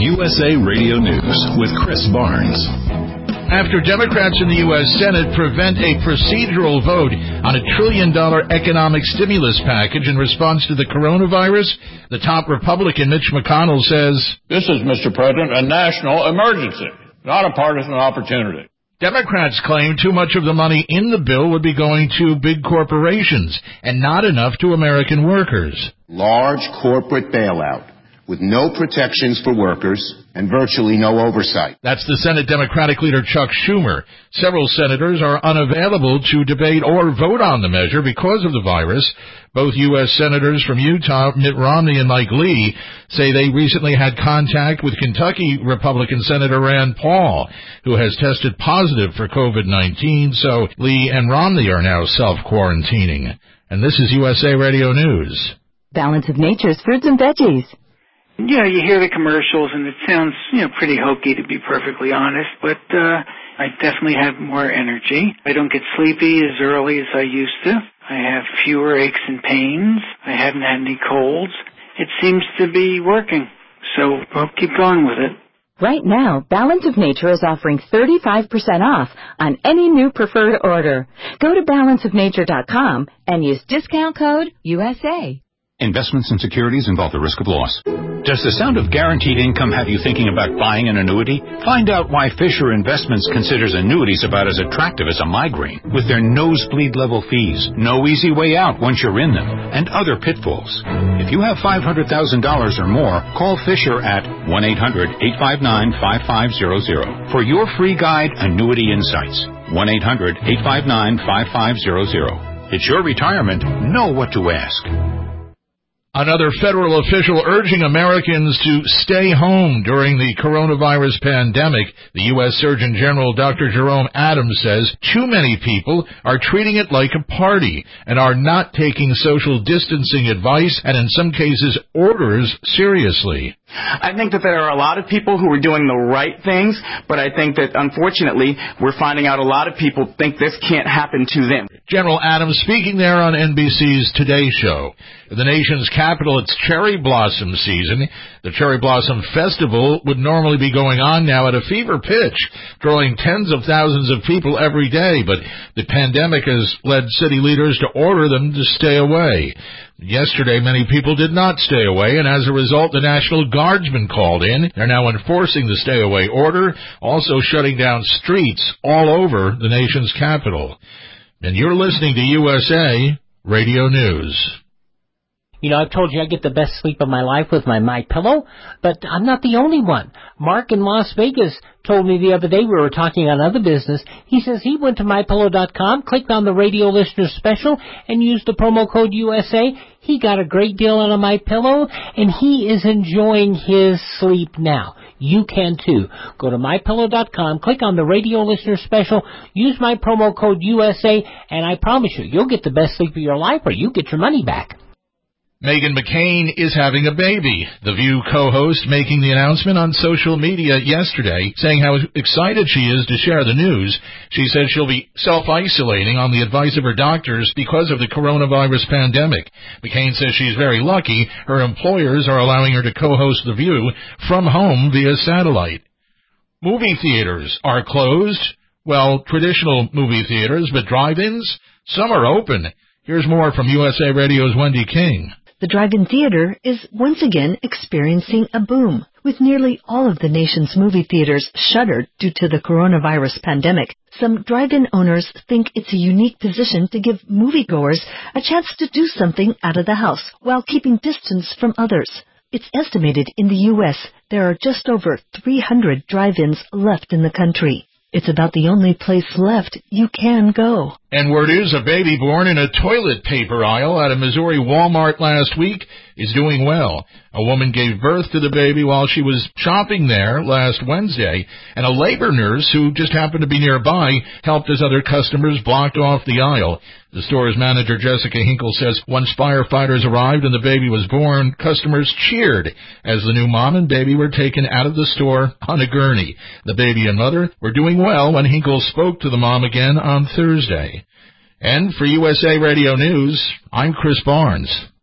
USA Radio News with Chris Barnes. After Democrats in the U.S. Senate prevent a procedural vote on $1 trillion economic stimulus package in response to the coronavirus, the top Republican, Mitch McConnell, says, "This is, Mr. President, a national emergency, not a partisan opportunity." Democrats claim too much of the money in the bill would be going to big corporations and not enough to American workers. Large corporate bailout with no protections for workers and virtually no oversight. That's the Senate Democratic leader Chuck Schumer. Several senators are unavailable to debate or vote on the measure because of the virus. Both U.S. senators from Utah, Mitt Romney and Mike Lee, say they recently had contact with Kentucky Republican Senator Rand Paul, who has tested positive for COVID-19, so Lee and Romney are now self-quarantining. And this is USA Radio News. Balance of Nature's fruits and veggies. You hear the commercials, and it sounds, pretty hokey, to be perfectly honest, but I definitely have more energy. I don't get sleepy as early as I used to. I have fewer aches and pains. I haven't had any colds. It seems to be working, so I'll keep going with it. Right now, Balance of Nature is offering 35% off on any new preferred order. Go to balanceofnature.com and use discount code USA. Investments in securities involve the risk of loss. Does the sound of guaranteed income have you thinking about buying an annuity? Find out why Fisher Investments considers annuities about as attractive as a migraine, with their nosebleed level fees, no easy way out once you're in them, and other pitfalls. If you have $500,000 or more, call Fisher at 1-800-859-5500 for your free guide, Annuity Insights. 1-800-859-5500. It's your retirement. Know what to ask. Another federal official urging Americans to stay home during the coronavirus pandemic. The U.S. Surgeon General Dr. Jerome Adams says too many people are treating it like a party and are not taking social distancing advice and in some cases orders seriously. I think that there are a lot of people who are doing the right things, but I think that, unfortunately, we're finding out a lot of people think this can't happen to them. General Adams speaking there on NBC's Today Show. In the nation's capital, it's cherry blossom season. The Cherry Blossom Festival would normally be going on now at a fever pitch, drawing tens of thousands of people every day, but the pandemic has led city leaders to order them to stay away. Yesterday, many people did not stay away, and as a result, the National Guardsmen called in. They're now enforcing the stay-away order, also shutting down streets all over the nation's capital. And you're listening to USA Radio News. I've told you I get the best sleep of my life with my MyPillow, but I'm not the only one. Mark in Las Vegas told me the other day, we were talking on other business, he says he went to MyPillow.com, clicked on the radio listener special, and used the promo code USA. He got a great deal on a MyPillow, and he is enjoying his sleep now. You can too. Go to MyPillow.com, click on the radio listener special, use my promo code USA, and I promise you, you'll get the best sleep of your life or you get your money back. Meghan McCain is having a baby. The View co-host making the announcement on social media yesterday, saying how excited she is to share the news. She said she'll be self-isolating on the advice of her doctors because of the coronavirus pandemic. McCain says she's very lucky. Her employers are allowing her to co-host The View from home via satellite. Movie theaters are closed. Well, traditional movie theaters, but drive-ins, some are open. Here's more from USA Radio's Wendy King. The drive-in theater is once again experiencing a boom, with nearly all of the nation's movie theaters shuttered due to the coronavirus pandemic. Some drive-in owners think it's a unique position to give moviegoers a chance to do something out of the house while keeping distance from others. It's estimated in the U.S. there are just over 300 drive-ins left in the country. It's about the only place left you can go. And word is a baby born in a toilet paper aisle at a Missouri Walmart last week is doing well. A woman gave birth to the baby while she was shopping there last Wednesday, and a labor nurse who just happened to be nearby helped as other customers blocked off the aisle. The store's manager, Jessica Hinkle, says once firefighters arrived and the baby was born, customers cheered as the new mom and baby were taken out of the store on a gurney. The baby and mother were doing well when Hinkle spoke to the mom again on Thursday. And for USA Radio News, I'm Chris Barnes.